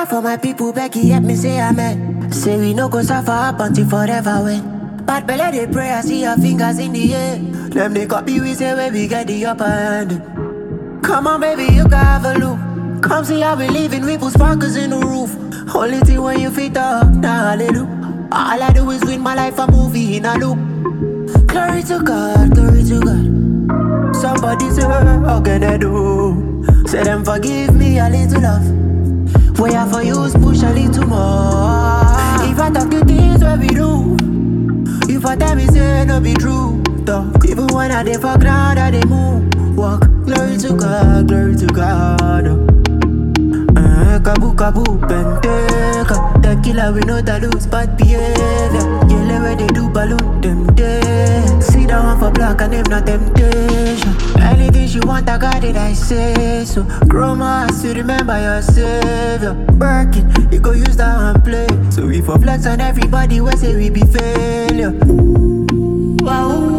Prayer for my people, Becky, help me say amen. Say we no go suffer up until forever when. Bad belly they pray, I see your fingers in the air. Them they copy, we say when we get the upper hand. Come on baby, you can have a look. Come see how we living, we put sparkles in the roof. Only thing when you fit up, nah hallelujah. All I do is win my life a movie in a loop. Glory to God, glory to God. Somebody say, how can I do? Say them forgive me a little love. Way I for use push a little more. If I talk the things where we do, if I tell me say no be true, though. Even when I dey for ground I dey move. Walk, glory to God, glory to God. Kabu kabu penteka. Tequila we know that lose bad behavior. Yellow where they do balloon them day. See that one for black and them not temptation. Anything she want I got it I say so. Grow my eyes to remember your savior. Working, you go use that and play. So we for flex on everybody we say we be failure. Wow.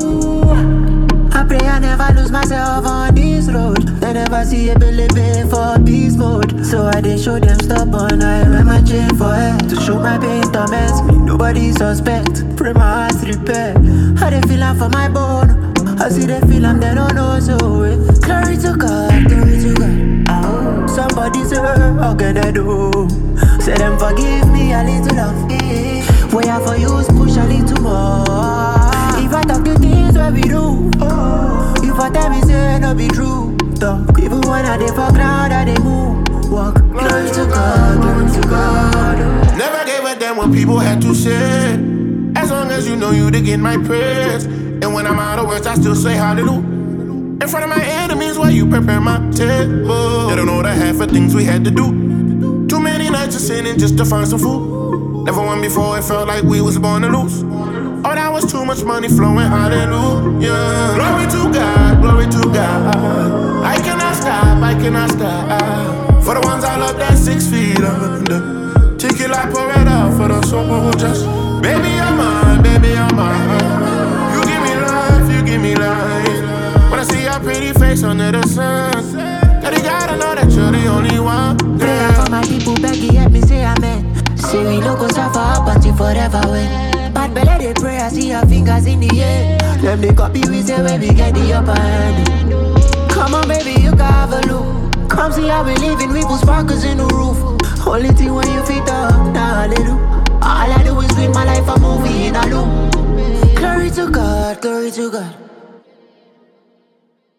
I pray I never lose myself on this road. They never see a believing for beast mode. So I did show them stubborn. I wear my chain for head to show my pain torments me. Nobody suspect. Pray my heart repair. How they feel for my bone. I see they feel they don't know so. Glory to God, glory to God. Somebody say, how can I do? Say them forgive me a little love. Way I for use push a little more. If I talk the things where we do, if I tell me say no be true, though. Even when I dey for ground I dey move. Walk, glory to God, glory to God. Never gave a damn what people had to say. As long as you know you to get my praise. And when I'm out of words I still say hallelujah. In front of my enemies while you prepare my table. They don't know the half of things we had to do. Too many nights of sinning just to find some food. Never won before, it felt like we was born to lose. Oh, that was too much money flowing, hallelujah. Glory to God, glory to God. I cannot stop, I cannot stop. For the ones I love that's 6 feet under. Take it like pour it out for the soldiers. Baby, you're mine, baby, you're mine. You give me life, you give me life. When I see your pretty face under the sun, that you gotta know that you're the only one. Prayer for my people, Becky, help me say amen. Say we no go suffer up until forever when. Bad belly they pray, I see your fingers in the air. Them they copy, we say when we get the upper hand. Come on baby, you can have a look. Come see how we living, we put sparkles in the roof. Only thing when you fit up, nah hallelujah. All I do is win my life a movie in a loop. Glory to God, glory to God.